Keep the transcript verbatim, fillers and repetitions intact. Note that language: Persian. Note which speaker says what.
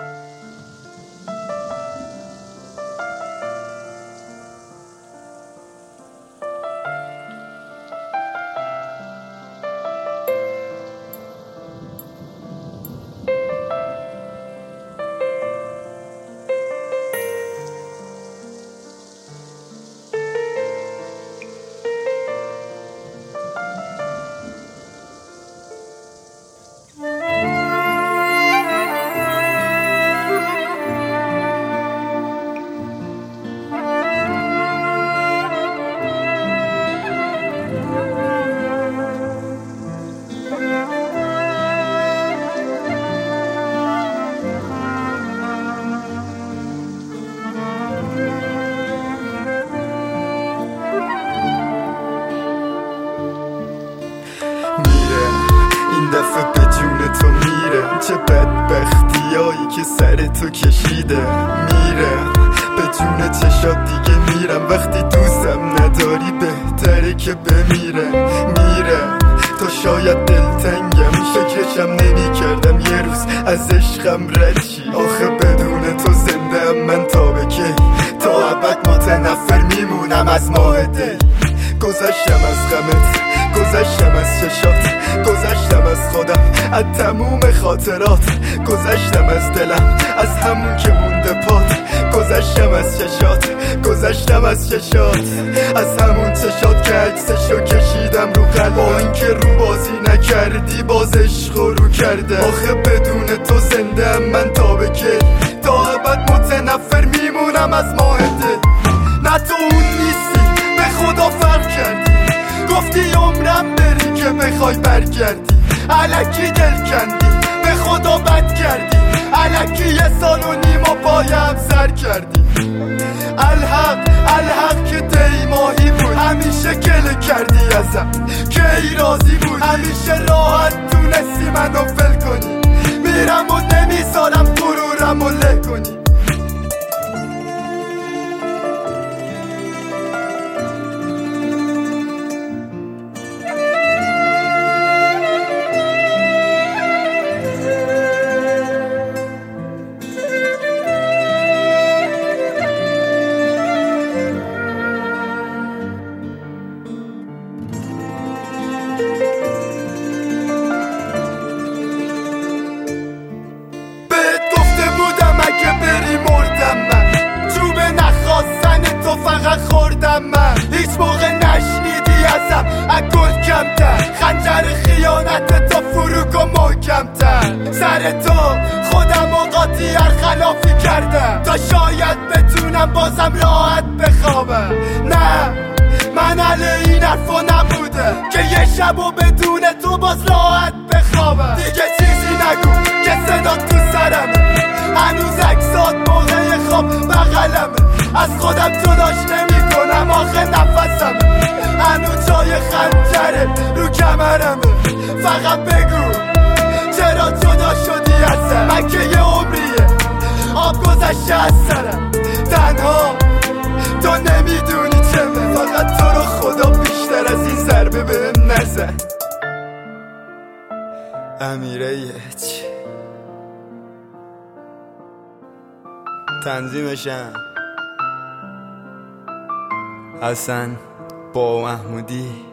Speaker 1: دفعه به جون تو میره، چه بدبختیایی که سر تو کشیده. میره به جون چشات دیگه میرم، وقتی دوستم نداری بهتره که بمیره. میره تو شاید دلتنگم، فکرشم نمی کردم یه روز از عشقم رد شی. آخه بدون تو زنده ام من تا به کی؟ تا ابد متنفر میمونم از ماه دی. گذشتم از غمت، گذشتم از چشات، گذشتم از خودم، از تموم خاطرات. گذشتم از دلم، از همون که مونده پات. گذشتم از چشات، گذشتم از چشات، از همون چشات که عکسشو کشیدم رو قلب. با این که رو بازی نکردی باز عشق رو کرده. آخه بدون تو زنده ام من تا به کی؟ تا ابد متنفر میمونم از ماه دل. نه تو اون نیستی، به خدا فرق کردی. گفتی عمرم بری که بخوای برگردی. الکی دل کندی، به خدا بد کردی. الکی یه سال و نیم و پایم سر کردی. الحق الحق که دی ماهی بود، همیشه گله کردی ازم که ای راضی بود. همیشه راحت تونستی منو فل کنی. میرم و نمیذارم غرورم و له کنی. خوردم من هیچ موقع نشنیدی ازم اگل کمتر. خنجر خیانت تو فروک و محکمتر. سر تو خودم و قاطی هر خلافی کردم تا شاید بتونم بازم راحت بخوابم. نه من اهل این حرفا نبوده که یه شب و بدون تو باز راحت بخوابم. دیگه چیزی نگو که صدا تو سرمه. هنوز عکسات موقع خواب بغلمه. از خودم جداش نمی کنم، آخه نفسم هنوز جای خنجره رو کمرمه. فقط بگو چرا جدا شدی ازم؟ من که یه عمریه آب گذشته از سرم. تنها تو نمیدونی چمه. فقط تو رو خدا بیشتر از این ضربه بهم نزن. امیره یچ تنظیمشم حسن با محمودی.